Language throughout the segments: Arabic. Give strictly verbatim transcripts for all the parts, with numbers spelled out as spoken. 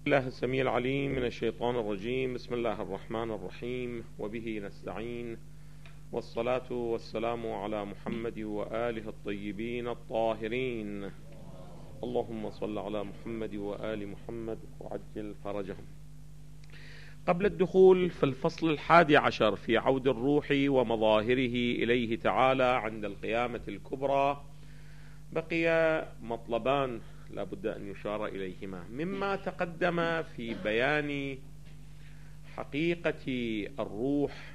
الله السميع العليم من الشيطان الرجيم. بسم الله الرحمن الرحيم، وبه نستعين، والصلاة والسلام على محمد وآله الطيبين الطاهرين. اللهم صل على محمد وآل محمد وعجل فرجهم. قبل الدخول في الفصل الحادي عشر في عود الروح ومظاهره إليه تعالى عند القيامة الكبرى، بقي مطلبان لا بد أن يشار إليهما مما تقدم في بيان حقيقة الروح،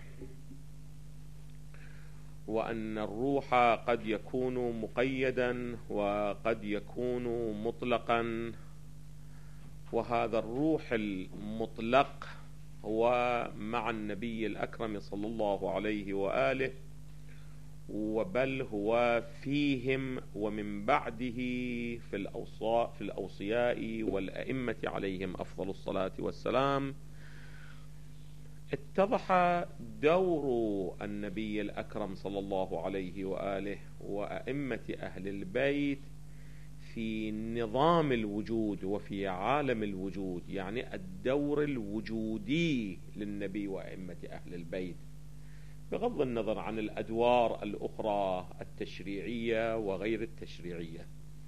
وأن الروح قد يكون مقيدا وقد يكون مطلقا، وهذا الروح المطلق هو مع النبي الأكرم صلى الله عليه وآله، وبل هو فيهم ومن بعده في الأوصاء في الأوصياء والأئمة عليهم أفضل الصلاة والسلام. اتضح دور النبي الأكرم صلى الله عليه وآله وأئمة أهل البيت في نظام الوجود وفي عالم الوجود، يعني الدور الوجودي للنبي وأئمة أهل البيت، بغض النظر عن الأدوار الأخرى التشريعية وغير التشريعية.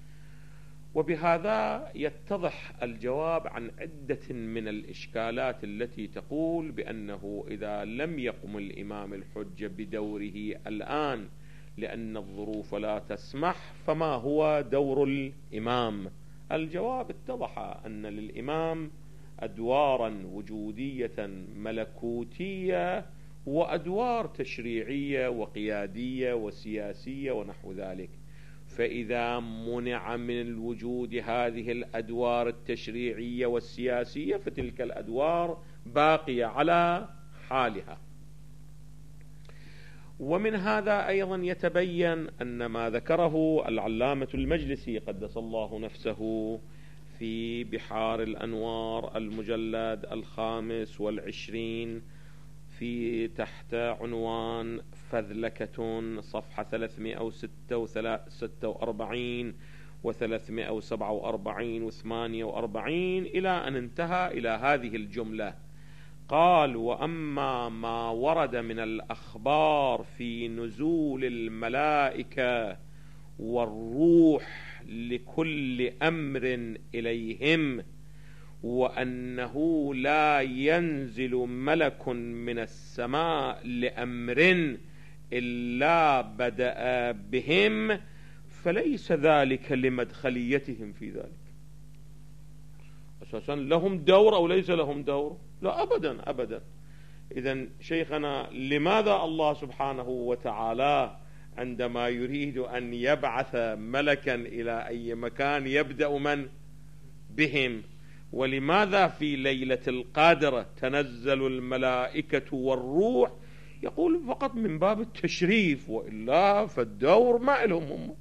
وبهذا يتضح الجواب عن عدة من الإشكالات التي تقول بأنه إذا لم يقم الإمام الحجة بدوره الآن لأن الظروف لا تسمح، فما هو دور الإمام؟ الجواب اتضح أن للإمام أدوارا وجودية ملكوتية وأدوار تشريعية وقيادية وسياسية ونحو ذلك. فإذا منع من الوجود هذه الأدوار التشريعية والسياسية فتلك الأدوار باقية على حالها. ومن هذا أيضا يتبين أن ما ذكره العلامة المجلسي قدس الله نفسه في بحار الأنوار المجلد الخامس والعشرين في تحت عنوان فذلكة صفحة ثلاثمائة وستة وأربعين وثلاثمائة وسبعة وأربعين وثمانية وأربعين إلى أن انتهى إلى هذه الجملة. قال: وأما ما ورد من الأخبار في نزول الملائكة والروح لكل أمر إليهم، وأنه لا ينزل ملك من السماء لأمر إلا بدأ بهم، فليس ذلك لمدخليتهم في ذلك. أساسا لهم دور أو ليس لهم دور؟ لا أبدا أبدا. إذن شيخنا، لماذا الله سبحانه وتعالى عندما يريد أن يبعث ملكا إلى أي مكان يبدأ من بهم؟ ولماذا في ليلة القدر تنزل الملائكة والروح؟ يقول فقط من باب التشريف، وإلا فالدور ما لهم هم.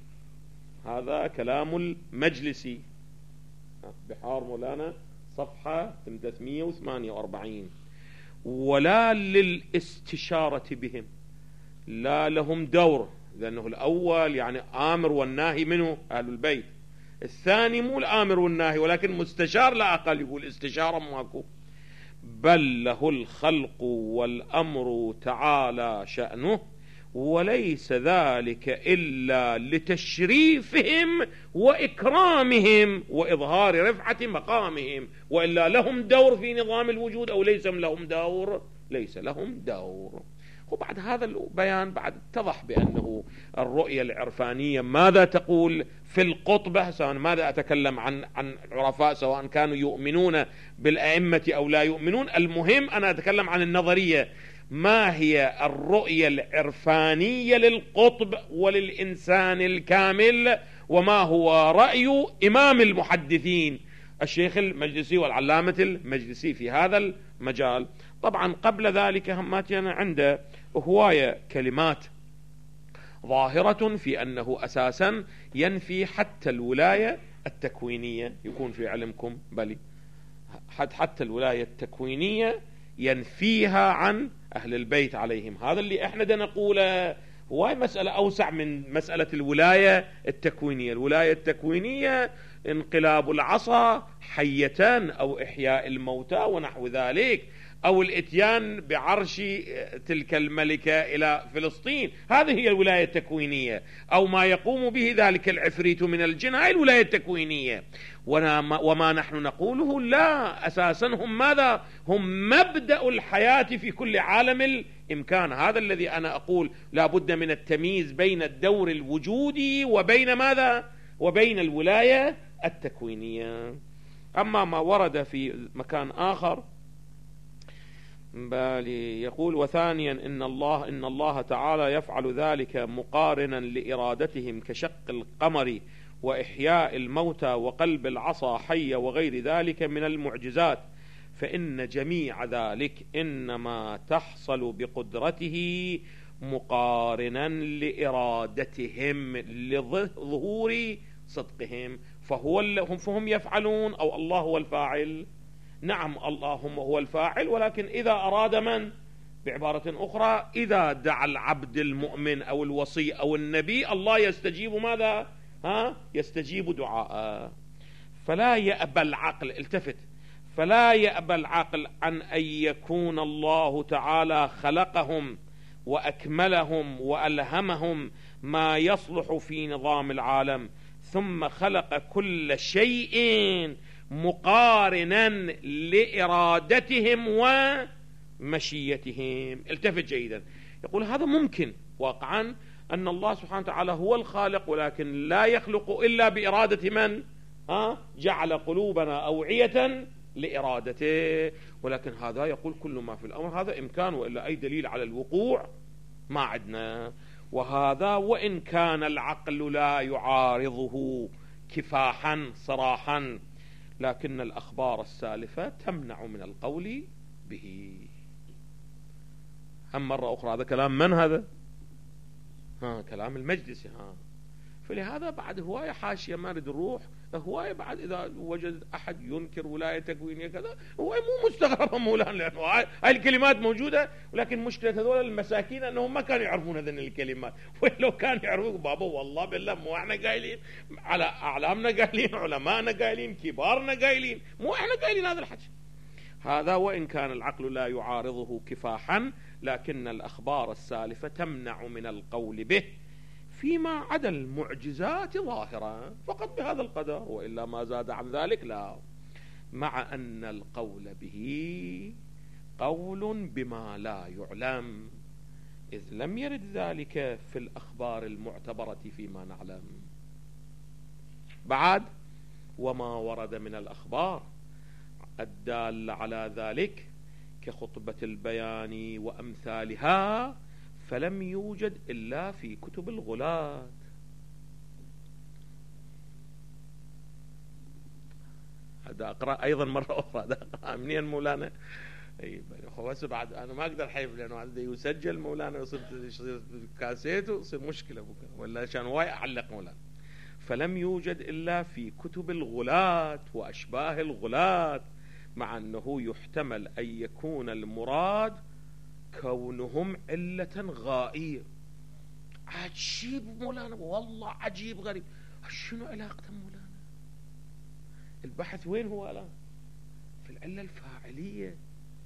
هذا كلام المجلسي، بحار مولانا صفحة ثلاثمائة وثمانية وأربعين. ولا للاستشارة بهم، لا لهم دور، لأنه الأول يعني آمر والناهي منه أهل البيت، الثاني مو الآمر والناهي ولكن مستشار لا أقل، يقول استشارة ماكو. بل له الخلق والأمر تعالى شأنه، وليس ذلك إلا لتشريفهم وإكرامهم وإظهار رفعة مقامهم، وإلا لهم دور في نظام الوجود أو ليس لهم دور؟ ليس لهم دور. وبعد هذا البيان بعد اتضح بأنه الرؤية العرفانية ماذا تقول في القطبة، سواء ماذا أتكلم عن عن العرفاء سواء كانوا يؤمنون بالأئمة أو لا يؤمنون. المهم أنا أتكلم عن النظرية، ما هي الرؤية العرفانية للقطب وللإنسان الكامل، وما هو رأي إمام المحدثين الشيخ المجلسي والعلامة المجلسي في هذا المجال. طبعا قبل ذلك هماتنا عنده هواية كلمات ظاهرة في أنه أساسا ينفي حتى الولاية التكوينية، يكون في علمكم بلي حتى الولاية التكوينية ينفيها عن أهل البيت عليهم. هذا اللي احنا دا نقوله هواي مسألة أوسع من مسألة الولاية التكوينية. الولاية التكوينية انقلاب العصا حية أو إحياء الموتى ونحو ذلك، أو الإتيان بعرش تلك الملكة إلى فلسطين، هذه هي الولاية التكوينية، أو ما يقوم به ذلك العفريت من الجن، هذه الولاية التكوينية. وما نحن نقوله لا، أساسا هم ماذا؟ هم مبدأ الحياة في كل عالم الإمكان. هذا الذي أنا أقول لا بد من التمييز بين الدور الوجودي وبين ماذا؟ وبين الولاية التكوينية. أما ما ورد في مكان آخر بالي يقول: وثانيا إن الله إن الله تعالى يفعل ذلك مقارنا لإرادتهم كشق القمر وإحياء الموتى وقلب العصا حية وغير ذلك من المعجزات، فإن جميع ذلك إنما تحصل بقدرته مقارنا لإرادتهم لظهور صدقهم، فهو فهم يفعلون أو الله هو الفاعل؟ نعم الله هو الفاعل، ولكن إذا أراد من؟ بعبارة أخرى إذا دعا العبد المؤمن أو الوصي أو النبي الله يستجيب ماذا؟ ها؟ يستجيب دعاء. فلا يأبى العقل، التفت، فلا يأبى العقل عن أن يكون الله تعالى خلقهم وأكملهم وألهمهم ما يصلح في نظام العالم، ثم خلق كل شيء مقارنا لإرادتهم ومشيتهم. التفت جيدا، يقول هذا ممكن واقعا أن الله سبحانه وتعالى هو الخالق، ولكن لا يخلق إلا بإرادة من؟ ها؟ جعل قلوبنا أوعية لإرادته. ولكن هذا يقول كل ما في الأمر هذا إمكان، وإلا أي دليل على الوقوع ما عندنا. وهذا وإن كان العقل لا يعارضه كفاحا صراحا، لكن الأخبار السالفة تمنع من القول به. هم مرة أخرى هذا كلام من هذا؟ ها كلام المجلس. ها فلهذا بعد هواية حاشية ما نريد نروح، هواية بعد إذا وجد أحد ينكر ولاية تكوينية كذا هو مو مستغرب مولانا، لأنه هاي الكلمات موجودة، ولكن مشكلة هذول المساكين أنهم ما كانوا يعرفون هذين الكلمات، ولو كانوا يعرفون بابا والله بالله مو احنا قايلين، على أعلامنا قايلين، علماءنا قايلين، كبارنا قايلين، مو احنا قايلين هذا الحكي. هذا وإن كان العقل لا يعارضه كفاحا، لكن الأخبار السالفة تمنع من القول به فيما عدا المعجزات ظاهرة فقط بهذا القدر، وإلا ما زاد عن ذلك لا. مع أن القول به قول بما لا يعلم، إذ لم يرد ذلك في الأخبار المعتبرة فيما نعلم. بعد وما ورد من الأخبار الدالة على ذلك كخطبة البيان وأمثالها فلم يوجد إلا في كتب الغلاة. هذا أقرأ أيضا مرة أخرى، هذا أقرأ منين مولانا؟ أي بس بعد أنا ما أقدر حيف، لأنه هذا يسجل مولانا يصير كاسيته يصير مشكلة بكرة، ولا عشان واي أعلق مولانا. فلم يوجد إلا في كتب الغلاة وأشباه الغلاة، مع أنه يحتمل أن يكون المراد كونهم علة غائية. عجيب مولانا، والله عجيب غريب. شنو علاقة مولانا؟ البحث وين هو الآن؟ في العلة الفاعلية.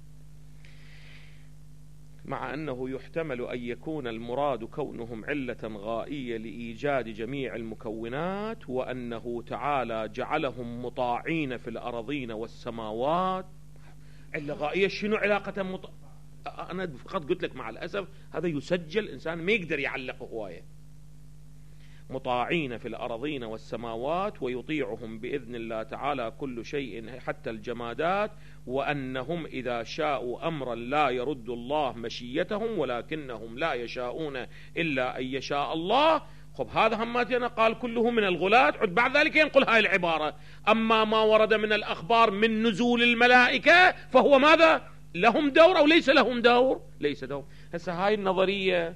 مع أنه يحتمل أن يكون المراد كونهم علة غائية لإيجاد جميع المكونات، وأنه تعالى جعلهم مطاعين في الأراضين والسماوات. علة غائية شنو علاقة مط... أنا فقط قلت لك مع الأسف هذا يسجل، إنسان ما يقدر يعلق هواية. مطاعين في الأراضين والسماوات ويطيعهم بإذن الله تعالى كل شيء حتى الجمادات، وأنهم إذا شاءوا أمرا لا يرد الله مشيتهم، ولكنهم لا يشاءون إلا أن يشاء الله. خب هذا هماتنا قال كله من الغلاة، عد بعد ذلك ينقل هاي العبارة. أما ما ورد من الأخبار من نزول الملائكة فهو ماذا؟ لهم دور أو ليس لهم دور؟ ليس دور. هسه هاي النظرية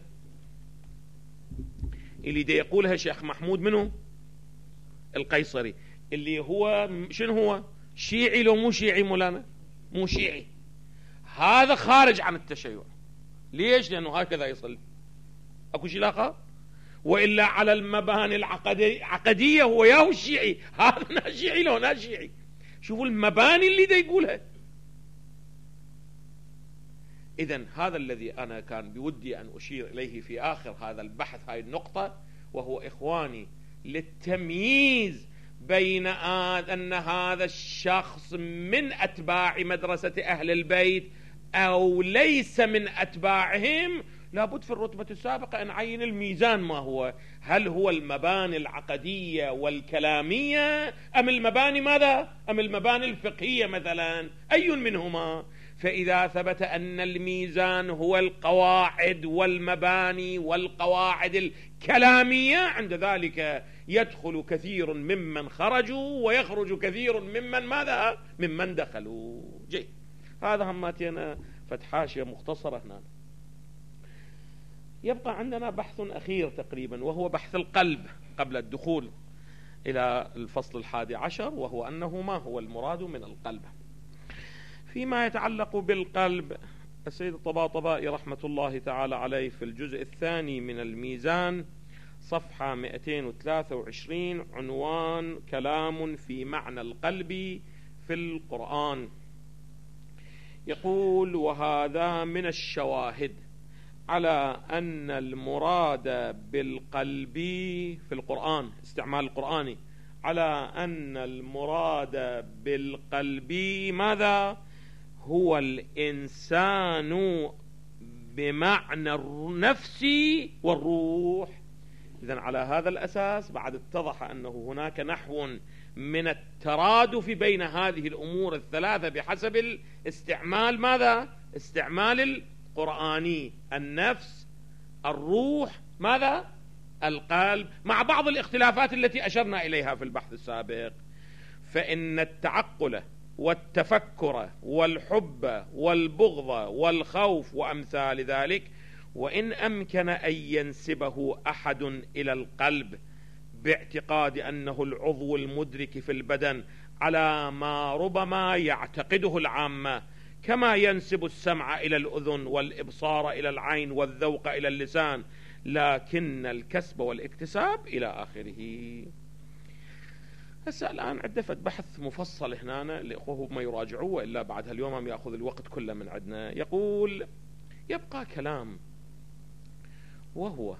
اللي دي يقولها شيخ محمود منه القيصري، اللي هو شنو هو؟ شيعي لو مو شيعي مولانا؟ مو شيعي. هذا خارج عن التشيع. ليش؟ لأنه هكذا يصلي، أكو شي علاقة؟ وإلا على المباني العقدية هو ياهو الشيعي، هذا شيعي لو نا شيعي. شوفوا المباني اللي دا يقولها. إذن هذا الذي أنا كان بودي أن أشير إليه في آخر هذا البحث، هاي النقطة، وهو إخواني للتمييز بين أن هذا الشخص من أتباع مدرسة أهل البيت أو ليس من أتباعهم. لابد في الرتبة السابقة أن نعين الميزان ما هو، هل هو المباني العقدية والكلامية أم المباني ماذا؟ أم المباني الفقهية مثلا؟ أي منهما؟ فإذا ثبت أن الميزان هو القواعد والمباني والقواعد الكلامية، عند ذلك يدخل كثير ممن خرجوا ويخرج كثير ممن ماذا؟ ممن دخلوا. جيد، هذا هماتنا فتحاشية مختصرة هنا. يبقى عندنا بحث أخير تقريبا، وهو بحث القلب قبل الدخول إلى الفصل الحادي عشر، وهو أنه ما هو المراد من القلب. فيما يتعلق بالقلب، السيد الطباطبائي رحمة الله تعالى عليه في الجزء الثاني من الميزان صفحة مئتين وثلاثة وعشرين عنوان كلام في معنى القلب في القرآن، يقول: وهذا من الشواهد على أن المراد بالقلب في القرآن، استعمال القرآني، على أن المراد بالقلب ماذا؟ هو الإنسان بمعنى النفس والروح. إذن على هذا الأساس بعد اتضح أنه هناك نحو من الترادف بين هذه الأمور الثلاثة بحسب الاستعمال ماذا؟ استعمال القرآني، النفس، الروح، ماذا؟ القلب، مع بعض الاختلافات التي أشرنا إليها في البحث السابق. فإن التعقل والتفكر والحب والبغض والخوف وأمثال ذلك، وإن أمكن أن ينسبه أحد إلى القلب باعتقاد أنه العضو المدرك في البدن على ما ربما يعتقده العامة، كما ينسب السمع إلى الأذن والإبصار إلى العين والذوق إلى اللسان، لكن الكسب والاكتساب إلى آخره. هسه الآن عدفت بحث مفصل هنا لأخوه ما يراجعوه، وإلا بعد هاليوم هم يأخذ الوقت كله من عندنا. يقول: يبقى كلام، وهو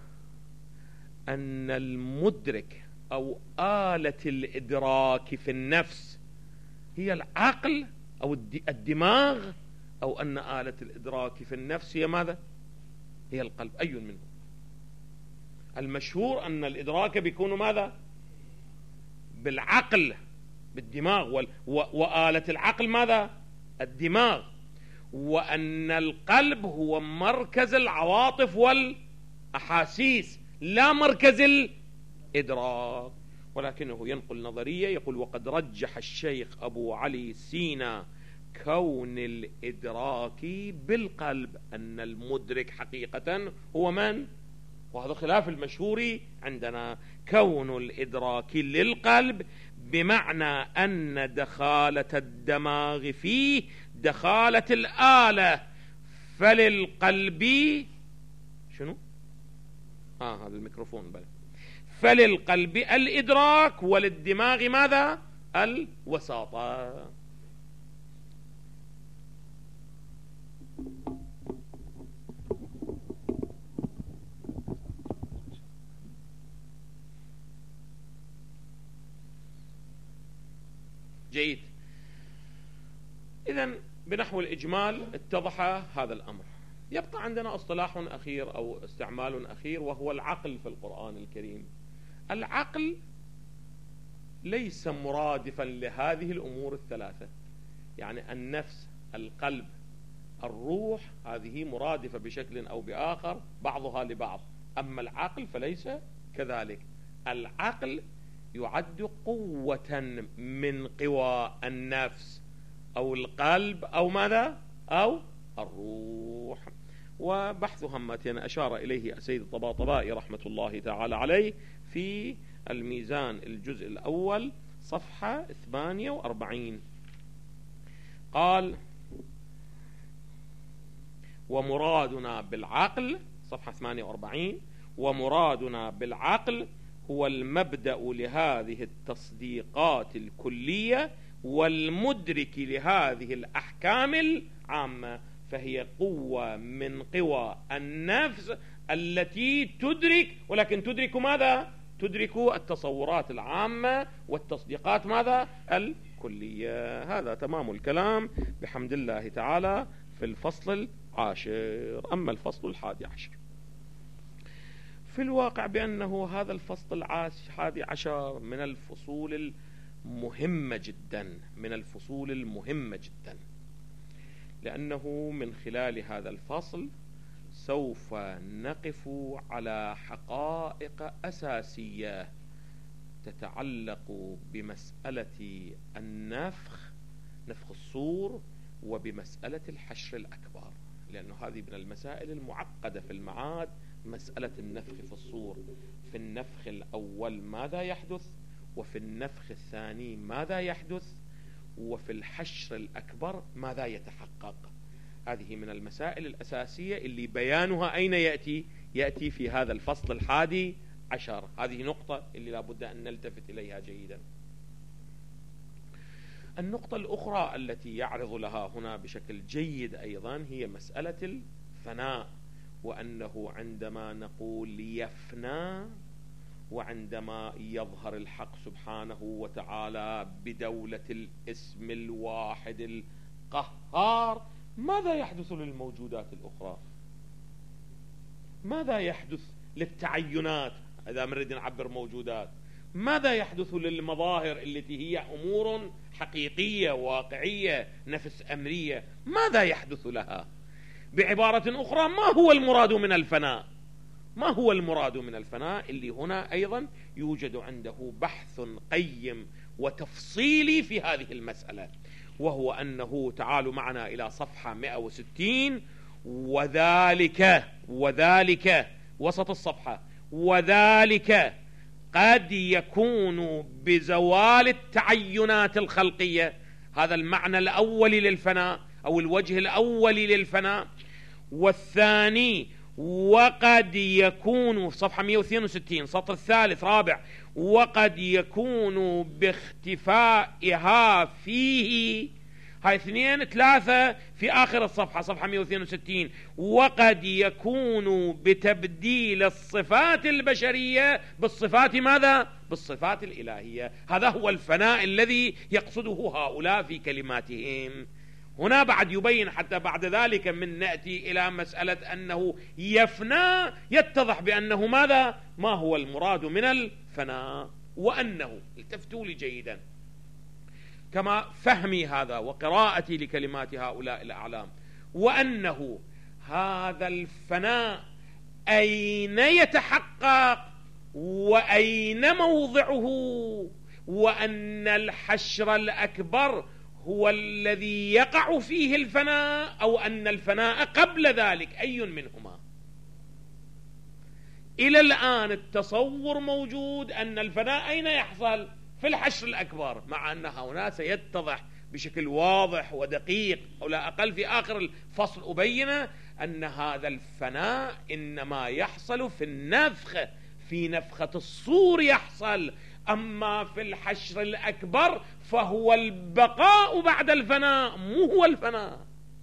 أن المدرك أو آلة الإدراك في النفس هي العقل أو الدماغ، أو أن آلة الإدراك في النفس هي ماذا؟ هي القلب. أي منهم؟ المشهور أن الإدراك بيكون ماذا؟ بالعقل، بالدماغ، وال... و... وآلة العقل ماذا؟ الدماغ، وأن القلب هو مركز العواطف والأحاسيس لا مركز الإدراك. ولكنه ينقل نظرية، يقول: وقد رجح الشيخ أبو علي سينا كون الإدراك بالقلب، أن المدرك حقيقة هو من؟ وهذا خلاف المشهور عندنا، كون الإدراك للقلب بمعنى أن دخالة الدماغ فيه دخالة الآلة، فللقلب شنو؟ آه هذا الميكروفون بل. فللقلب الإدراك وللدماغ ماذا؟ الوساطة. جيد. إذن بنحو الإجمال اتضح هذا الأمر. يبقى عندنا اصطلاح أخير أو استعمال أخير، وهو العقل في القرآن الكريم. العقل ليس مرادفا لهذه الأمور الثلاثة، يعني النفس، القلب، الروح، هذه مرادفة بشكل أو بآخر بعضها لبعض. أما العقل فليس كذلك. العقل يعد قوة من قوى النفس أو القلب أو ماذا؟ أو الروح. وبحث همتين أشار إليه السيد الطباطبائي رحمة الله تعالى عليه في الميزان الجزء الأول صفحة ثمانية وأربعين، قال: ومرادنا بالعقل، صفحة ثمانية وأربعين، ومرادنا بالعقل هو المبدأ لهذه التصديقات الكلية والمدرك لهذه الأحكام العامة، فهي قوة من قوى النفس التي تدرك، ولكن تدرك ماذا؟ تدرك التصورات العامة والتصديقات ماذا؟ الكلية. هذا تمام الكلام بحمد الله تعالى في الفصل العاشر. أما الفصل الحادي عشر، في الواقع بأنه هذا الفصل الحادي عشر من الفصول المهمة جدا، من الفصول المهمة جدا، لأنه من خلال هذا الفصل سوف نقف على حقائق أساسية تتعلق بمسألة النفخ، نفخ الصور، وبمسألة الحشر الأكبر، لأنه هذه من المسائل المعقدة في المعاد، مسألة النفخ في الصور. في النفخ الأول ماذا يحدث؟ وفي النفخ الثاني ماذا يحدث؟ وفي الحشر الأكبر ماذا يتحقق؟ هذه من المسائل الأساسية اللي بيانها أين يأتي؟ يأتي في هذا الفصل الحادي عشر. هذه نقطة اللي لابد أن نلتفت إليها جيدا. النقطة الأخرى التي يعرض لها هنا بشكل جيد أيضا هي مسألة الفناء، وأنه عندما نقول يفنى، وعندما يظهر الحق سبحانه وتعالى بدولة الاسم الواحد القهار، ماذا يحدث للموجودات الأخرى؟ ماذا يحدث للتعينات إذا نريد نعبر موجودات؟ ماذا يحدث للمظاهر التي هي أمور حقيقية واقعية نفس أمرية؟ ماذا يحدث لها؟ بعبارة أخرى، ما هو المراد من الفناء؟ ما هو المراد من الفناء؟ اللي هنا أيضا يوجد عنده بحث قيم وتفصيلي في هذه المسألة، وهو أنه تعالوا معنا إلى صفحة مئة وستين، وذلك وذلك وسط الصفحة، وذلك قد يكون بزوال التعينات الخلقية. هذا المعنى الأولي للفناء أو الوجه الأولي للفناء. والثاني، وقد يكون في صفحة مئة واثنين وستين سطر الثالث رابع، وقد يكون باختفائها فيه. هاي اثنين ثلاثة في آخر الصفحة، صفحة مئة واثنين وستين. وقد يكون بتبديل الصفات البشرية بالصفات ماذا؟ بالصفات الإلهية. هذا هو الفناء الذي يقصده هؤلاء في كلماتهم. هنا بعد يبين حتى بعد ذلك من نأتي إلى مسألة أنه يفنى، يتضح بأنه ماذا؟ ما هو المراد من الفناء؟ وأنه، التفتوا لي جيدا كما فهمي هذا وقراءتي لكلمات هؤلاء الأعلام، وأنه هذا الفناء أين يتحقق وأين موضعه؟ وأن الحشر الأكبر هو الذي يقع فيه الفناء، أو أن الفناء قبل ذلك؟ أي منهما؟ إلى الآن التصور موجود أن الفناء أين يحصل؟ في الحشر الأكبر، مع أن هنا سيتضح بشكل واضح ودقيق أو لا أقل في آخر الفصل أبين أن هذا الفناء إنما يحصل في النفخ، في نفخة الصور يحصل. أما في الحشر الأكبر فهو البقاء بعد الفناء، مو هو الفناء.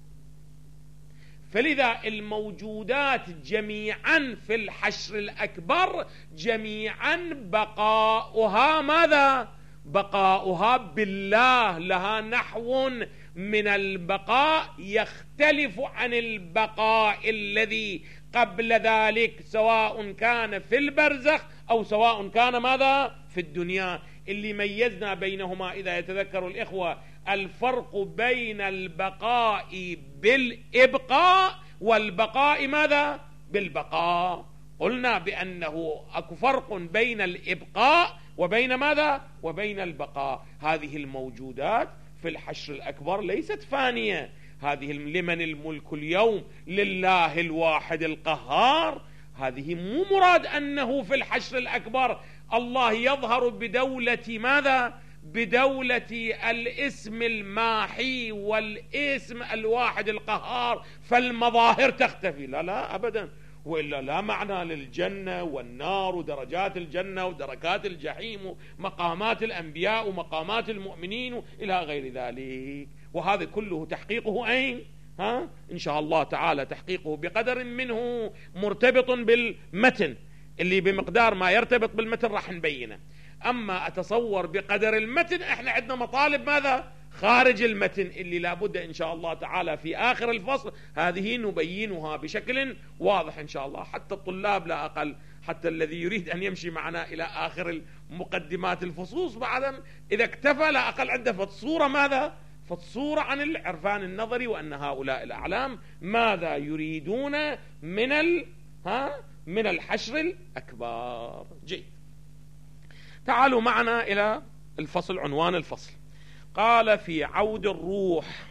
فلذا الموجودات جميعا في الحشر الأكبر جميعا بقاؤها ماذا؟ بقاؤها بالله، لها نحو من البقاء يختلف عن البقاء الذي قبل ذلك، سواء كان في البرزخ أو سواء كان ماذا؟ في الدنيا. اللي ميزنا بينهما إذا يتذكر الإخوة الفرق بين البقاء بالإبقاء والبقاء ماذا؟ بالبقاء. قلنا بأنه أكو فرق بين الإبقاء وبين ماذا؟ وبين البقاء. هذه الموجودات في الحشر الأكبر ليست فانية. هذه لمن الملك اليوم؟ لله الواحد القهار. هذه مو مراد أنه في الحشر الأكبر الله يظهر بدولة ماذا؟ بدولة الاسم الماحي والاسم الواحد القهار فالمظاهر تختفي. لا لا أبدا. وإلا لا معنى للجنة والنار ودرجات الجنة ودركات الجحيم ومقامات الأنبياء ومقامات المؤمنين إلى غير ذلك. وهذا كله تحقيقه أين؟ ها؟ إن شاء الله تعالى تحقيقه بقدر منه مرتبط بالمتن، اللي بمقدار ما يرتبط بالمتن راح نبينه. أما أتصور بقدر المتن إحنا عندنا مطالب ماذا؟ خارج المتن، اللي لابد إن شاء الله تعالى في آخر الفصل هذه نبينها بشكل واضح إن شاء الله، حتى الطلاب لا أقل، حتى الذي يريد أن يمشي معنا إلى آخر المقدمات الفصوص بعد إذا اكتفى لا أقل عنده فتصورة ماذا؟ فتصورة عن العرفان النظري، وأن هؤلاء الأعلام ماذا يريدون من ال ها من الحشر الأكبر. جيد، تعالوا معنا إلى الفصل، عنوان الفصل. قال في عود الروح،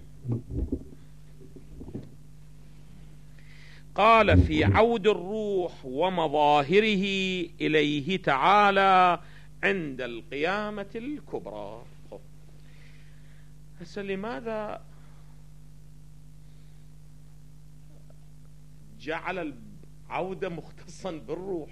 قال في عود الروح ومظاهره إليه تعالى عند القيامة الكبرى. هسه لماذا جعل العودة مختصا بالروح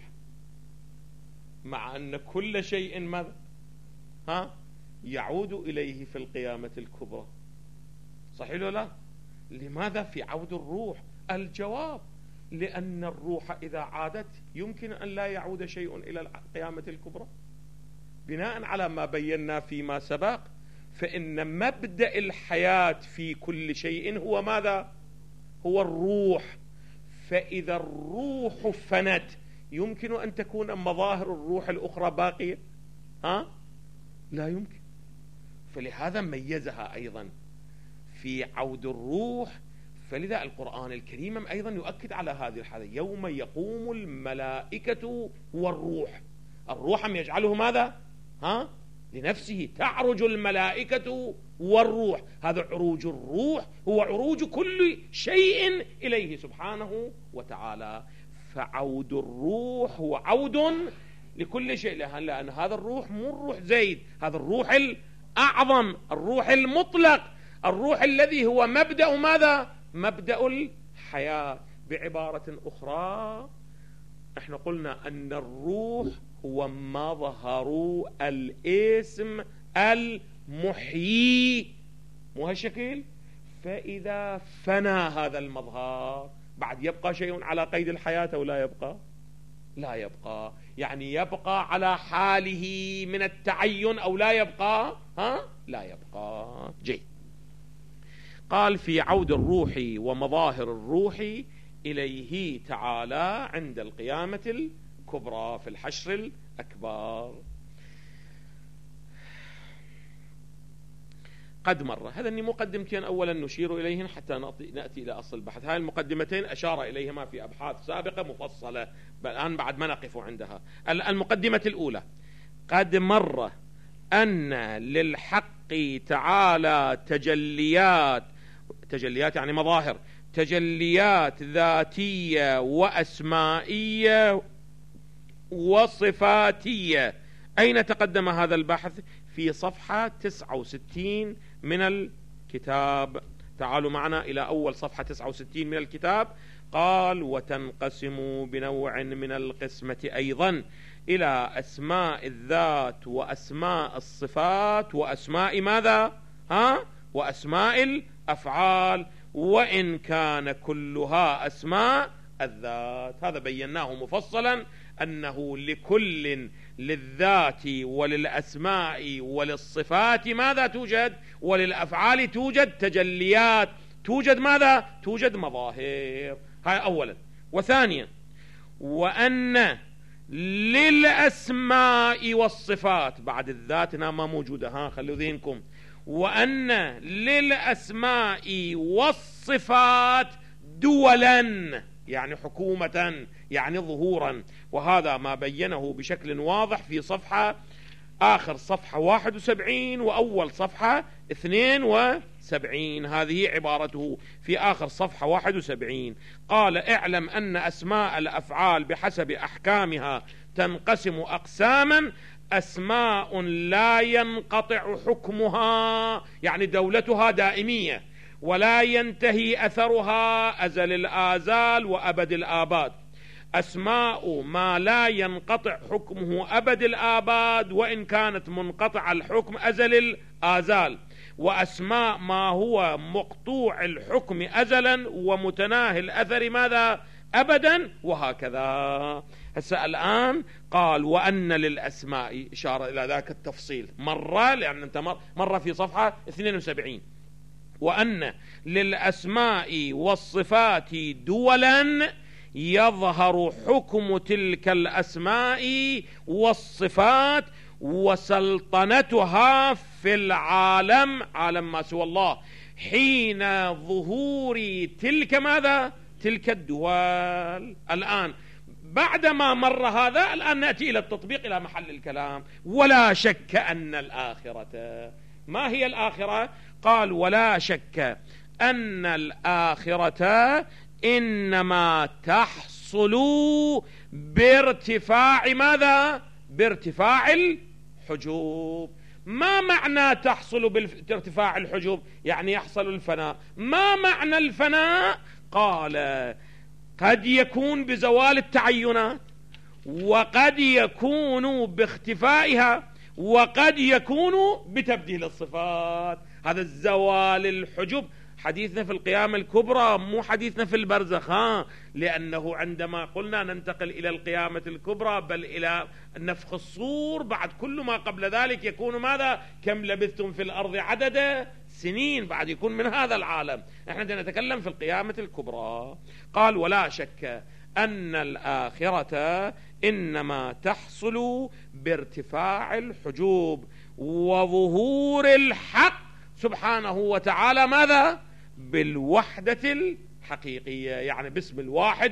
مع أن كل شيء ماذا ها يعود إليه في القيامة الكبرى؟ صحيح ولا لا؟ لماذا في عود الروح؟ الجواب لأن الروح إذا عادت يمكن أن لا يعود شيء إلى القيامة الكبرى، بناء على ما بينا فيما سبق، فإن مبدأ الحياة في كل شيء هو ماذا؟ هو الروح. فإذا الروح فنت يمكن أن تكون مظاهر الروح الأخرى باقية؟ ها؟ لا يمكن. فلهذا ميزها أيضا في عود الروح. فلذا القرآن الكريم أيضا يؤكد على هذه الحالة، يوم يقوم الملائكة والروح. الروح أم يجعله ماذا؟ ها؟ لنفسه. تعرج الملائكة والروح، هذا عروج الروح هو عروج كل شيء إليه سبحانه وتعالى. فعود الروح هو عود لكل شيء، لأن هذا الروح مو الروح زيد، هذا الروح الأعظم، الروح المطلق، الروح الذي هو مبدأ ماذا؟ مبدأ الحياة. بعبارة أخرى احنا قلنا أن الروح هو مظهر الاسم المحيي، مو هالشكل؟ فإذا فنى هذا المظهر بعد يبقى شيء على قيد الحياة أو لا يبقى؟ لا يبقى. يعني يبقى على حاله من التعين أو لا يبقى؟ ها؟ لا يبقى. جيد. قال في عود الروح ومظاهر الروح إليه تعالى عند القيامة الكبرى في الحشر الأكبر. قد مر هذا أني مقدمتين أولا نشير إليهن حتى نأتي إلى أصل البحث. هاي المقدمتين أشار إليهما في أبحاث سابقة مفصلة، الآن بعد ما نقف عندها. المقدمة الأولى: قد مر أن للحق تعالى تجليات، تجليات يعني مظاهر، تجليات ذاتية وأسمائية وصفاتية. أين تقدم هذا البحث؟ في صفحة تسعة وستين من الكتاب. تعالوا معنا إلى أول صفحة تسعة وستين من الكتاب. قال: وتنقسم بنوع من القسمة أيضا إلى أسماء الذات وأسماء الصفات وأسماء ماذا؟ ها؟ وأسماء الأفعال، وإن كان كلها أسماء الذات. هذا بيناه مفصلا، أنه لكل للذات وللأسماء وللصفات ماذا توجد؟ وللأفعال توجد تجليات، توجد ماذا؟ توجد مظاهر. هاي أولا. وثانيا: وأن للأسماء والصفات، بعد الذات هنا ما موجودة، ها خلوا ذهنكم، وأن للأسماء والصفات دولا، يعني حكومة، يعني ظهورا. وهذا ما بينه بشكل واضح في صفحة آخر صفحة واحد وسبعين وأول صفحة اثنين وسبعين. هذه عبارته في آخر صفحة واحد وسبعين. قال: اعلم أن أسماء الأفعال بحسب أحكامها تنقسم أقساما: أسماء لا ينقطع حكمها، يعني دولتها دائمية، ولا ينتهي أثرها أزل الآزال وأبد الآباد. أسماء ما لا ينقطع حكمه أبد الآباد وإن كانت منقطع الحكم أزل الآزال، وأسماء ما هو مقطوع الحكم أزلا ومتناهي الأثر ماذا؟ أبدا، وهكذا. هسه الآن قال وأن للأسماء، إشارة إلى ذاك التفصيل مرة، لأن أنت مرة في صفحة اثنين وسبعين، وأن للأسماء والصفات دولا يظهر حكم تلك الأسماء والصفات وسلطنتها في العالم، عالم ما سوى الله، حين ظهور تلك ماذا؟ تلك الدول. الآن بعدما مر هذا، الآن نأتي إلى التطبيق، إلى محل الكلام. ولا شك أن الآخرة، ما هي الآخرة؟ قال ولا شك أن الآخرة إنما تحصل بارتفاع ماذا؟ بارتفاع الحجوب. ما معنى تحصل بارتفاع الحجوب؟ يعني يحصل الفناء. ما معنى الفناء؟ قال قد يكون بزوال التعينات، وقد يكون باختفائها، وقد يكون بتبديل الصفات. هذا الزوال الحجب حديثنا في القيامة الكبرى، مو حديثنا في البرزخ، ها؟ لأنه عندما قلنا ننتقل إلى القيامة الكبرى بل إلى نفخ الصور، بعد كل ما قبل ذلك يكون ماذا؟ كم لبثتم في الأرض عدد سنين، بعد يكون من هذا العالم. احنا نتكلم في القيامة الكبرى. قال ولا شك أن الآخرة إنما تحصل بارتفاع الحجوب وظهور الحق سبحانه وتعالى ماذا؟ بالوحدة الحقيقية، يعني باسم الواحد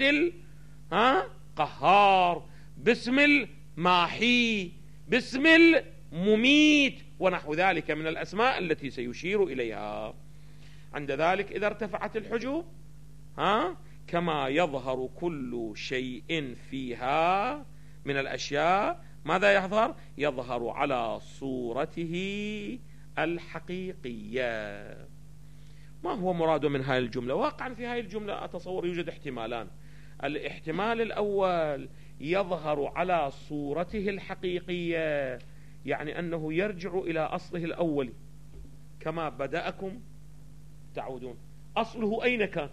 القهار، باسم الماحي، باسم المميت، ونحو ذلك من الأسماء التي سيشير إليها. عند ذلك إذا ارتفعت الحجوب، ها، كما يظهر كل شيء فيها من الأشياء، ماذا يظهر؟ يظهر على صورته الحقيقية. ما هو مراد من هذه الجملة؟ واقعا في هذه الجملة أتصور يوجد احتمالان. الاحتمال الأول يظهر على صورته الحقيقية، يعني أنه يرجع إلى أصله الأولي، كما بدأكم تعودون. أصله أين كان؟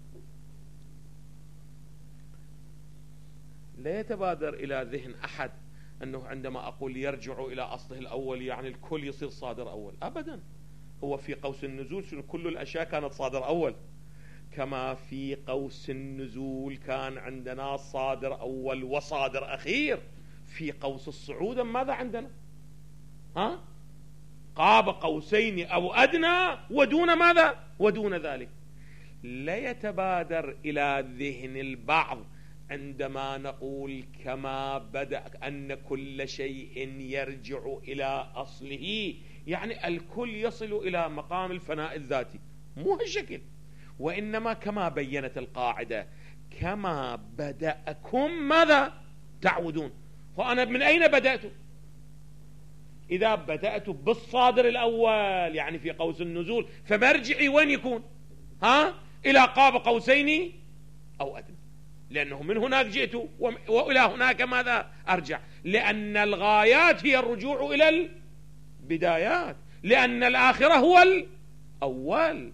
لا يتبادر إلى ذهن أحد أنه عندما أقول يرجع إلى أصله الأول يعني الكل يصير صادر أول، أبدا. هو في قوس النزول كل الأشياء كانت صادر أول، كما في قوس النزول كان عندنا صادر أول وصادر أخير. في قوس الصعود ماذا عندنا؟ ها؟ قاب قوسين أو أدنى ودون ماذا؟ ودون ذلك. لا يتبادر إلى ذهن البعض عندما نقول كما بدأ أن كل شيء يرجع إلى أصله، يعني الكل يصل إلى مقام الفناء الذاتي، مو هالشكل. وإنما كما بينت القاعدة، كما بدأكم ماذا تعودون. وأنا من أين بدأت؟ إذا بدأت بالصادر الأول يعني في قوس النزول، فمرجعي وين يكون؟ ها؟ إلى قاب قوسين أو أدنى، لأنه من هناك جئت وإلى هناك ماذا أرجع، لأن الغايات هي الرجوع إلى البدايات، لأن الآخرة هو الأول.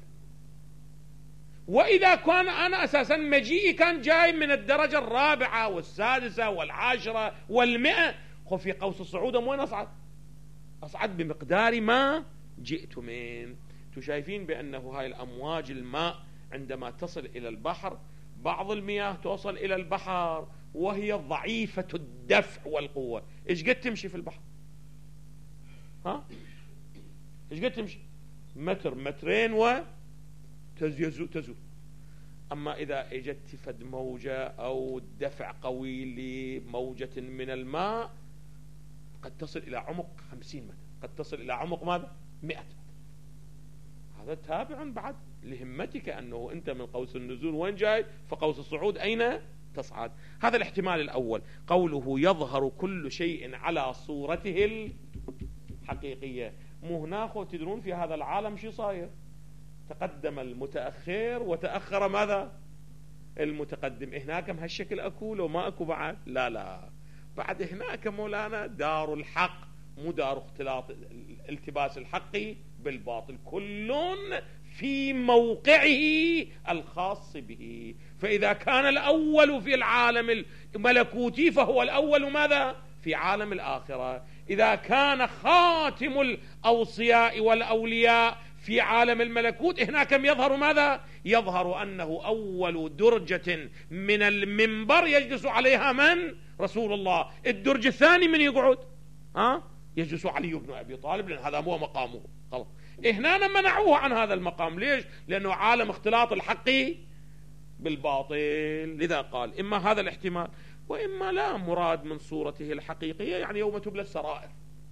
وإذا كان أنا أساسا مجيئي كان جاي من الدرجة الرابعة والسادسة والعاشرة والمئة، وفي قوس الصعود وين أصعد؟ أصعد بمقدار ما جئت من. شايفين بأنه هاي الأمواج الماء عندما تصل إلى البحر، بعض المياه توصل إلى البحر وهي ضعيفة الدفع والقوة، إيش قد تمشي في البحر؟ ها؟ إيش قد تمشي؟ متر مترين وتزول تزول. أما إذا اجت فد موجة أو دفع قوي لموجة من الماء قد تصل إلى عمق خمسين متر، قد تصل إلى عمق ماذا؟ مئة متر. هذا تابع بعد لهمتك أنه أنت من قوس النزول وين جاي، فقوس الصعود أين تصعد. هذا الاحتمال الأول، قوله يظهر كل شيء على صورته الحقيقية. مو هناك تدرون في هذا العالم شو صاير؟ تقدم المتأخر وتأخر ماذا؟ المتقدم. هناك بهالشكل أكو لو ما أكو بعد؟ لا لا، بعد هناك مولانا دار الحق، مو دار اختلاط التباس الحق بالباطل، كل في موقعه الخاص به. فإذا كان الأول في العالم الملكوتي فهو الأول ماذا؟ في عالم الآخرة. إذا كان خاتم الأوصياء والأولياء في عالم الملكوت، هناك يظهر ماذا؟ يظهر أنه أول درجة من المنبر يجلس عليها من؟ رسول الله. الدرج الثاني من يقعد؟ ها؟ يجلس علي بن أبي طالب، لأن هذا هو مقامه. خلاص، هنا منعوه عن هذا المقام. ليش؟ لأنه عالم اختلاط الحق بالباطل. لذا قال إما هذا الاحتمال وإما لا، مراد من صورته الحقيقية يعني يوم تبلى السرائر.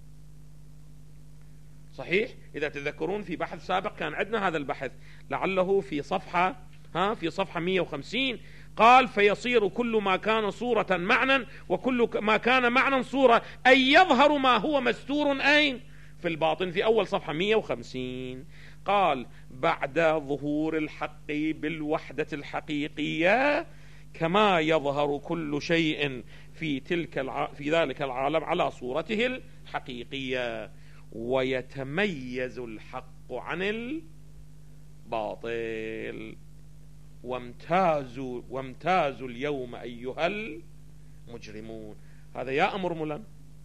صحيح؟ إذا تذكرون في بحث سابق كان عندنا هذا البحث، لعله في صفحة ها في صفحة مئة وخمسين، قال فيصير كل ما كان صورة معنى وكل ما كان معنى صورة، أي يظهر ما هو مستور أين؟ في الباطن، في أول صفحة مئة وخمسين. قال بعد ظهور الحق بالوحدة الحقيقية كما يظهر كل شيء في تلك الع... في ذلك العالم على صورته الحقيقية، ويتميز الحق عن الباطل. وامتازوا وامتازوا اليوم أيها المجرمون. هذا يا أمر ملم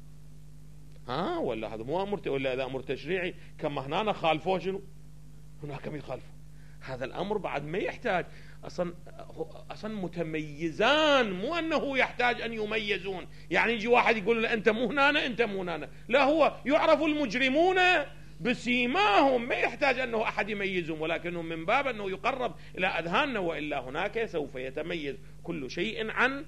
ها ولا هذا مو أمر، ولا هذا أمر تشريعي؟ كما هنا خالفوه شنو؟ هناك يخالفوا. هذا الأمر بعد ما يحتاج أصلا أصلا متميزان، مو أنه يحتاج أن يميزون. يعني يجي واحد يقول له أنت مو هنا أنت مو هنا، لا، هو يعرف المجرمون بسيماهم، ما يحتاج أنه أحد يميزهم، ولكنه من باب أنه يقرب إلى أذهاننا، وإلا هناك سوف يتميز كل شيء عن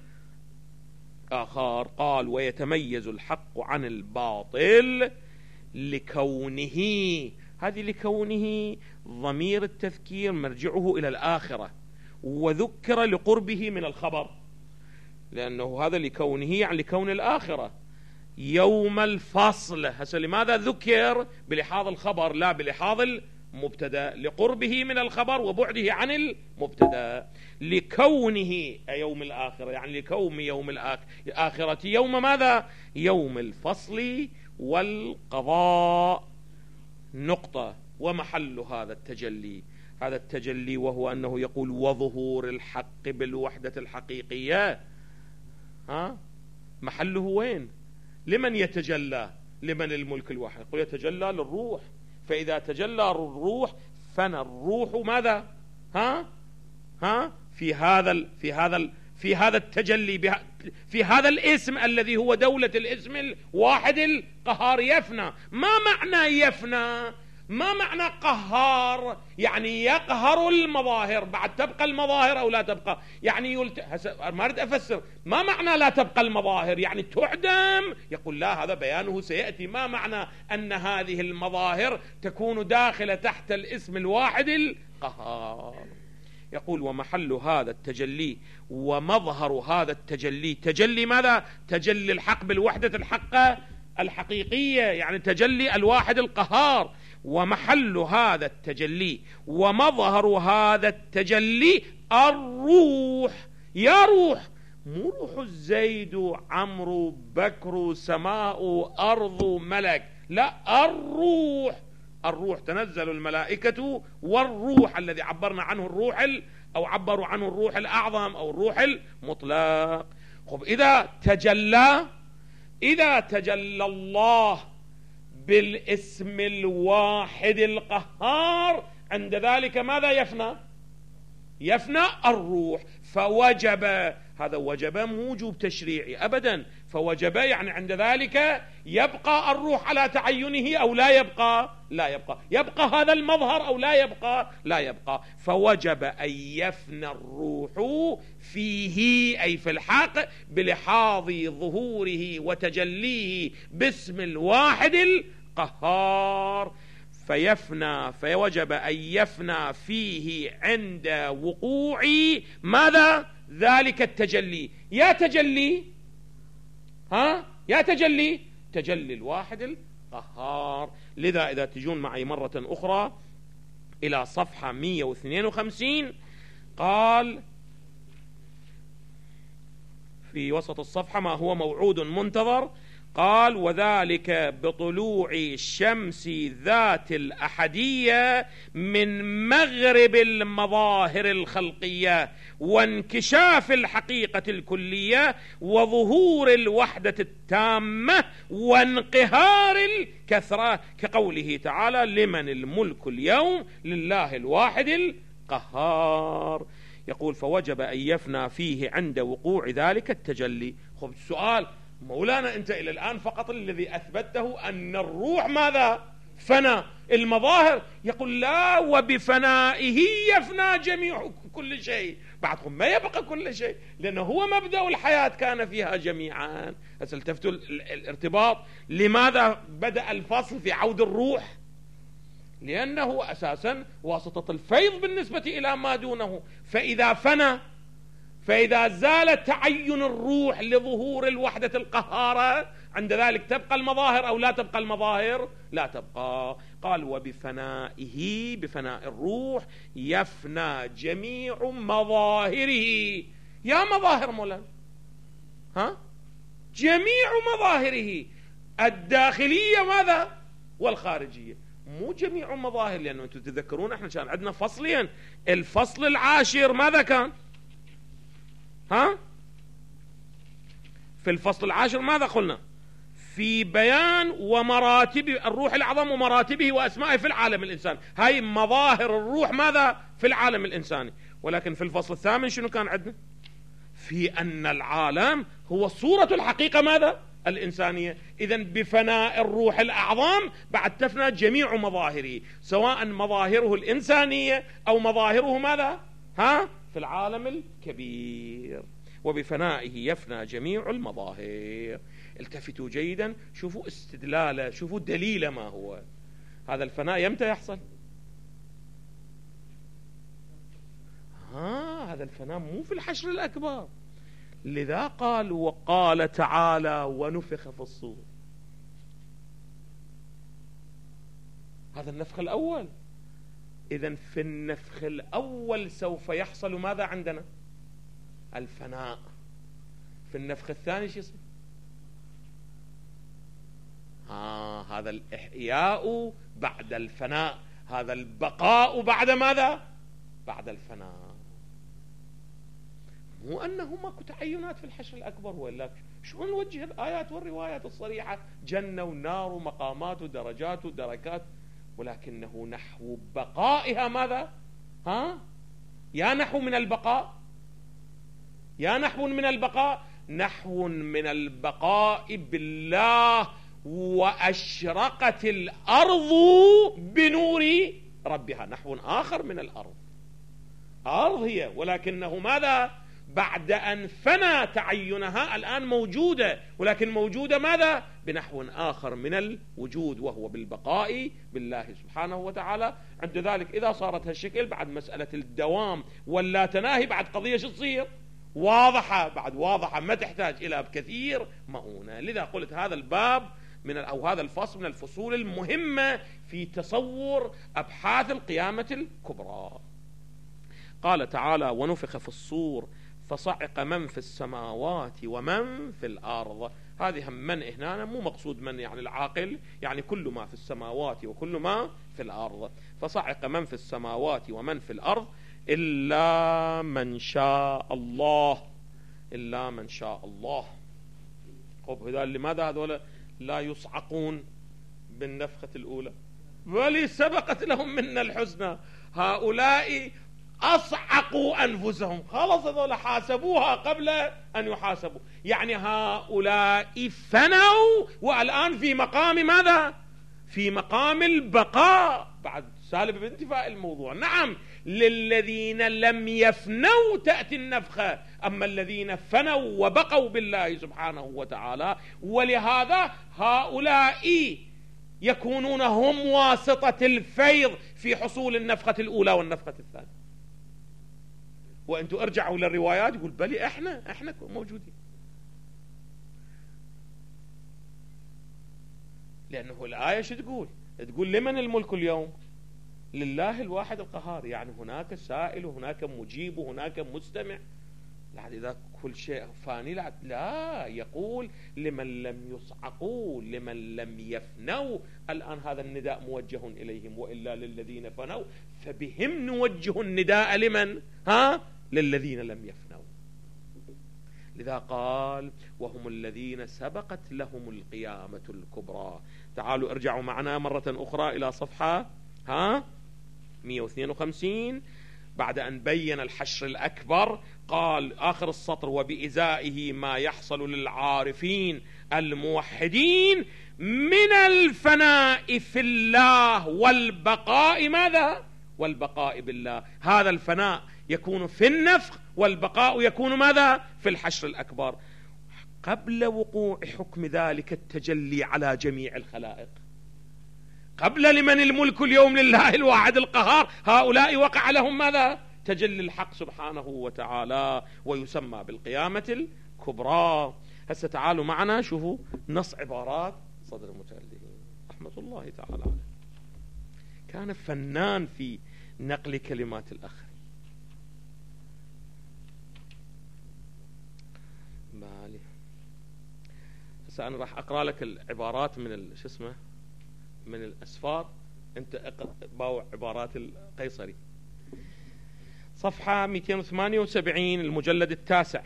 آخر. قال ويتميز الحق عن الباطل لكونه، هذه لكونه ضمير التذكير مرجعه إلى الآخرة، وذكر لقربه من الخبر، لأنه هذا لكونه يعني لكون الآخرة يوم الفصل. هسه لماذا ذكر بلحاظ الخبر لا بلحاظ المبتدا؟ لقربه من الخبر وبعده عن المبتدا. لكونه يوم الآخرة يعني لكون يوم الآخرة يوم ماذا؟ يوم الفصل والقضاء. نقطة. ومحل هذا التجلي، هذا التجلي وهو أنه يقول وظهور الحق بالوحدة الحقيقية، ها محله وين؟ لمن يتجلى؟ لمن الملك الواحد؟ يقول يتجلى للروح. فإذا تجلى الروح فنى الروح ماذا؟ ها ها في هذا في هذا في هذا التجلي، في هذا الاسم الذي هو دولة الاسم الواحد القهار يفنى. ما معنى يفنى؟ ما معنى قهار؟ يعني يقهر المظاهر. بعد تبقى المظاهر أو لا تبقى؟ يعني يلت... ما أريد أفسر. ما معنى لا تبقى المظاهر؟ يعني تعدم؟ يقول لا، هذا بيانه سيأتي. ما معنى أن هذه المظاهر تكون داخلة تحت الاسم الواحد القهار؟ يقول ومحل هذا التجلي ومظهر هذا التجلي، تجلي ماذا؟ تجلي الحق بالوحدة الحقة الحقيقية، يعني تجلي الواحد القهار. ومحل هذا التجلي ومظهر هذا التجلي الروح. يا روح، مو روح الزيد عمرو بكر سماء أرض ملك، لا، الروح. الروح تنزل الملائكة والروح الذي عبرنا عنه الروح أو عبروا عنه الروح الأعظم أو الروح المطلق. خب إذا تجلى إذا تجلى الله بالاسم الواحد القهار، عند ذلك ماذا يفنى؟ يفنى الروح. فوجب، هذا وجب مو وجوب تشريعي أبدا، فوجب يعني عند ذلك يبقى الروح على تعينه أو لا يبقى؟ لا يبقى. يبقى هذا المظهر أو لا يبقى؟ لا يبقى. فوجب أن يفنى الروح فيه، أي في الحق، بلحاظ ظهوره وتجليه باسم الواحد القهار. فيفنى فيوجب أن يفنى فيه عند وقوع ماذا؟ ذلك التجلي. يا تجلي ها يا تجلي تجلي الواحد القهار. لذا إذا تجون معي مرة أخرى إلى صفحة مئة واثنين وخمسين، قال في وسط الصفحة: ما هو موعود منتظر. قال: وذلك بطلوع الشمس ذات الأحدية من مغرب المظاهر الخلقية وانكشاف الحقيقة الكلية وظهور الوحدة التامة وانقهار الكثرة، كقوله تعالى: لمن الملك اليوم لله الواحد القهار. يقول: فوجب أن يفنى فيه عند وقوع ذلك التجلي. خب السؤال: مولانا أنت إلى الآن فقط الذي أثبته أن الروح ماذا؟ فنى المظاهر. يقول: لا، وبفنائه يفنى جميع كل شيء. بعدهم ما يبقى كل شيء، لأنه هو مبدأ الحياة كان فيها جميعا. التفتوا الارتباط. لماذا بدأ الفصل في عود الروح؟ لأنه أساسا واسطة الفيض بالنسبة إلى ما دونه. فإذا فنى، فإذا زال تعين الروح لظهور الوحدة القهارة، عند ذلك تبقى المظاهر أو لا تبقى المظاهر؟ لا تبقى. قال: وبفنائه، بفناء الروح، يفنى جميع مظاهره. يا مظاهر مولانا، ها؟ جميع مظاهره الداخلية ماذا؟ والخارجية، مو جميع مظاهر. لأنه أنتم تذكرون احنا كان عندنا فصلين. الفصل العاشر ماذا كان؟ ها؟ في الفصل العاشر ماذا قلنا؟ في بيان ومراتب الروح الأعظم ومراتبه وأسمائه في العالم الإنساني. هاي مظاهر الروح ماذا؟ في العالم الإنساني. ولكن في الفصل الثامن شنو كان عندنا؟ في أن العالم هو صورة الحقيقة ماذا؟ الإنسانية. إذن بفناء الروح الأعظم بعد تفنى جميع مظاهره، سواء مظاهره الإنسانية أو مظاهره ماذا؟ ها؟ في العالم الكبير. وبفنائه يفنى جميع المظاهر. التفتوا جيدا، شوفوا استدلاله، شوفوا دليل ما هو. هذا الفناء يمتى يحصل؟ ها، هذا الفناء مو في الحشر الأكبر. لذا قال: وقال تعالى: ونفخ في الصور. هذا النفخ الأول. إذن في النفخ الأول سوف يحصل ماذا عندنا؟ الفناء. في النفخ الثاني شو يصير؟ آه هذا الإحياء بعد الفناء، هذا البقاء بعد ماذا؟ بعد الفناء. مو أنه ماكو تعينات في الحشر الأكبر، ولا شو نوجه الآيات والروايات الصريحة؟ جنة ونار ومقامات ودرجات ودركات، ولكنه نحو بقائها ماذا؟ ها؟ يا نحو من البقاء، يا نحو من البقاء، نحو من البقاء بالله. وأشرقت الأرض بنور ربها، نحو آخر من الأرض. أرض هي، ولكنه ماذا؟ بعد أن فنى تعينها الآن موجودة، ولكن موجودة ماذا؟ بنحو آخر من الوجود، وهو بالبقاء بالله سبحانه وتعالى. عند ذلك إذا صارت هالشكل، بعد مسألة الدوام ولا تناهي، بعد قضية شو تصير؟ واضحة، بعد واضحة، ما تحتاج إلى كثير مؤونة. لذا قلت هذا الباب من أو هذا الفصل من الفصول المهمة في تصور أبحاث القيامة الكبرى. قال تعالى: ونفخ في الصور فصعق من في السماوات ومن في الأرض. هذه من هنا مو مقصود من يعني العاقل، يعني كل ما في السماوات وكل ما في الأرض. فصعق من في السماوات ومن في الأرض إلا من شاء الله، إلا من شاء الله. طب لماذا هذول لا يصعقون بالنفخة الأولى؟ بل سبقت لهم منا الحسنى. هؤلاء أصعقوا أنفسهم، خلاص هذول حاسبوها قبل أن يحاسبوا. يعني هؤلاء فنوا والآن في مقام ماذا؟ في مقام البقاء بعد سالب بانتفاء الموضوع. نعم، للذين لم يفنوا تأتي النفخة، أما الذين فنوا وبقوا بالله سبحانه وتعالى، ولهذا هؤلاء يكونون هم واسطة الفيض في حصول النفخة الأولى والنفخة الثانية. وأنتوا ارجعوا للروايات، يقول بلي احنا احنا موجودين. لأنه الآية شو تقول؟ تقول: لمن الملك اليوم؟ لله الواحد القهار، يعني هناك سائل وهناك مجيب وهناك مستمع. لا إذا كل شيء فاني لا, لا يقول لمن لم يصعقوا لمن لم يفنوا. الآن هذا النداء موجه إليهم، وإلا للذين فنوا فبهم نوجه النداء لمن؟ ها؟ للذين لم يفنوا. لذا قال وهم الذين سبقت لهم القيامة الكبرى. تعالوا ارجعوا معنا مرة أخرى إلى صفحة ها مئة واثنين وخمسين. بعد أن بين الحشر الأكبر قال آخر السطر وبإزائه ما يحصل للعارفين الموحدين من الفناء في الله والبقاء. ماذا؟ والبقاء بالله. هذا الفناء يكون في النفخ، والبقاء يكون ماذا؟ في الحشر الأكبر، قبل وقوع حكم ذلك التجلي على جميع الخلائق. قبل لمن الملك اليوم لله الواحد القهار، هؤلاء وقع لهم ماذا؟ تجلي الحق سبحانه وتعالى، ويسمى بالقيامة الكبرى. هسه تعالوا معنا شوفوا نص عبارات صدر المتألفين رحمة الله تعالى عليه. كان فنان في نقل كلمات الآخرين. بالي هسه أنا راح أقرأ لك العبارات من شو اسمه من الأسفار، أنت اقرأ عبارات القيصري. صفحة مئتين وثمانية وسبعين المجلد التاسع.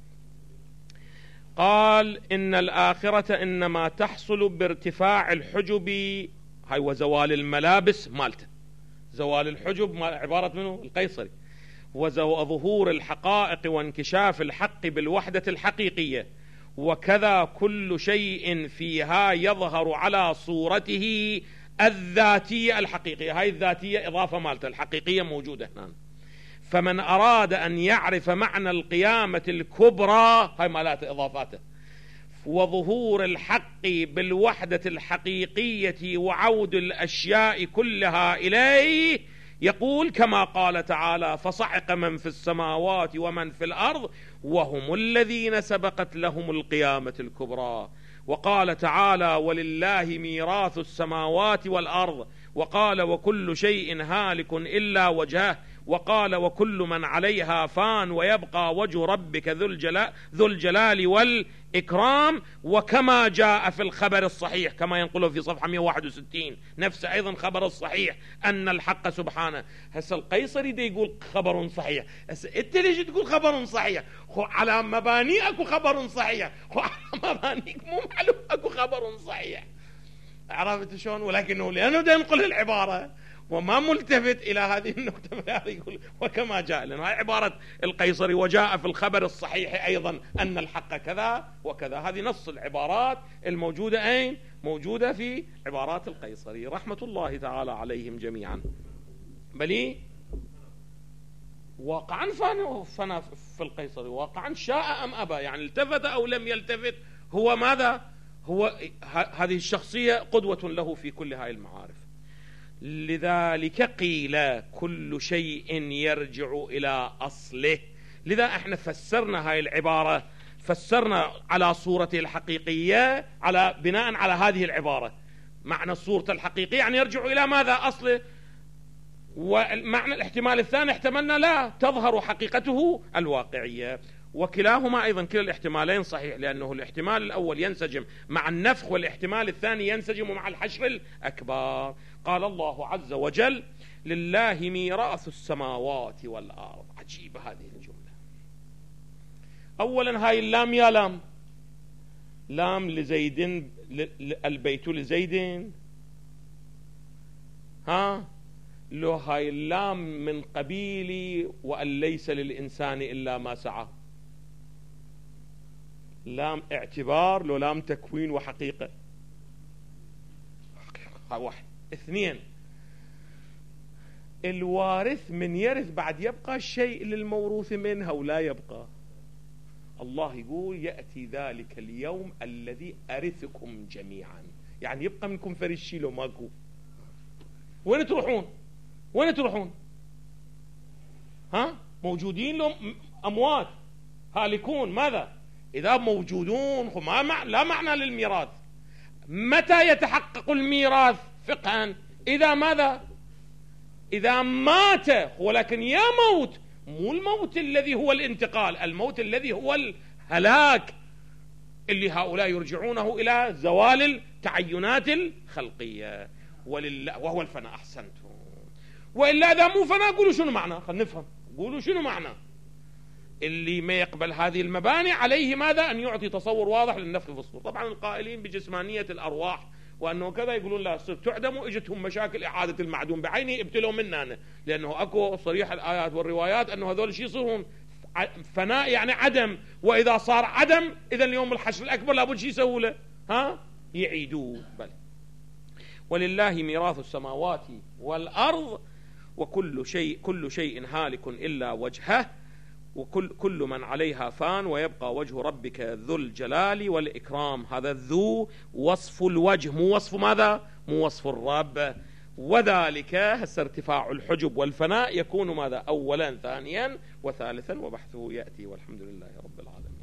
قال إن الآخرة إنما تحصل بارتفاع الحجب، هاي وزوال الملابس مالته، زوال الحجب عبارة منه القيصري، وظهور الحقائق وانكشاف الحق بالوحدة الحقيقية، وكذا كل شيء فيها يظهر على صورته الذاتية الحقيقية. هاي الذاتية إضافة مالته، الحقيقية موجودة هنا. فمن أراد أن يعرف معنى القيامة الكبرى، هاي مالاته إضافاته، وظهور الحق بالوحدة الحقيقية وعود الأشياء كلها إليه، يقول كما قال تعالى فصعق من في السماوات ومن في الأرض وهم الذين سبقت لهم القيامة الكبرى. وقال تعالى ولله ميراث السماوات والأرض. وقال وكل شيء هالك إلا وجهه. وقال وكل من عليها فان ويبقى وجه ربك ذو الجلال, ذو الجلال والإكرام. وكما جاء في الخبر الصحيح، كما ينقله في صفحة مئة وواحد وستين، نفس أيضا خبر الصحيح أن الحق سبحانه. هسه القيصري دي يقول خبر صحيح، هسه أنت ليش تقول خبر صحيح؟ خو على مباني أكو خبر صحيح، خو على مبانيك مو معلوم أكو خبر صحيح. عرفت شلون؟ ولكنه لأنه دا ينقل العبارة وما ملتفت إلى هذه النقطة، يقول وكما جاء، لأن هاي عبارة القيصري وجاء في الخبر الصحيح أيضا أن الحق كذا وكذا. هذه نص العبارات الموجودة أين؟ موجودة في عبارات القيصري رحمة الله تعالى عليهم جميعا. بلي واقعا فنا في القيصري، واقعا شاء أم أبى، يعني التفت أو لم يلتفت، هو ماذا؟ هو هذه الشخصية قدوة له في كل هاي المعارف. لذلك قيل كل شيء يرجع إلى أصله. لذا احنا فسرنا هاي العبارة، فسرنا على صورته الحقيقية على بناء على هذه العبارة. معنى الصورة الحقيقية يعني يرجع إلى ماذا؟ أصله. ومعنى الاحتمال الثاني احتملنا لا تظهر حقيقته الواقعية. وكلاهما أيضا كلا الاحتمالين صحيح، لأنه الاحتمال الأول ينسجم مع النفخ، والاحتمال الثاني ينسجم مع الحشر الأكبر. قال الله عز وجل لله ميراث السماوات والأرض. عجيبة هذه الجملة. أولا هاي اللام يا لام، لام لزيد، البيت لزيد، ها لو هاي اللام من قبيل وأن ليس للإنسان إلا ما سعى. لام اعتبار لو لام تكوين وحقيقة. حقيقة واحد. اثنين الوارث من يرث بعد يبقى الشيء للموروث منها ولا يبقى. الله يقول يأتي ذلك اليوم الذي أرثكم جميعا، يعني يبقى منكم فريشي لو ماكو. وين تروحون؟ وين تروحون؟ ها موجودين لهم أموات هالكون. ماذا؟ إذا موجودون ما مع... لا معنى للميراث. متى يتحقق الميراث فقها؟ إذا ماذا؟ إذا مات، ولكن يا موت مو الموت الذي هو الانتقال، الموت الذي هو الهلاك اللي هؤلاء يرجعونه إلى زوال التعينات الخلقية، ولله وهو الفناء. أحسنتم. وإلا إذا مو فناء قولوا شنو معنى، خلينا نفهم، قولوا شنو معنى. اللي ما يقبل هذه المباني عليه ماذا؟ أن يعطي تصور واضح للنفخ في الصور. طبعا القائلين بجسمانية الأرواح وأنه كذا يقولون لا، تعدم وإجتهم مشاكل إعادة المعدوم بعينه ابتلوا منا أنا، لأنه أكو صريح الآيات والروايات أنه هذول شي يصيرون فناء يعني عدم، وإذا صار عدم إذا اليوم الحشر الأكبر لابد شي يسووا له؟ ها؟ يعيدوه. بل ولله ميراث السماوات والأرض وكل شيء كل شيء هالك إلا وجهه وكل كل من عليها فان ويبقى وجه ربك ذو الجلال والإكرام. هذا ذو وصف الوجه، مو وصف ماذا؟ مو وصف الرب. وذلك هسه ارتفاع الحجب والفناء يكون ماذا؟ أولا ثانيا وثالثا، وبحثه يأتي، والحمد لله رب العالمين.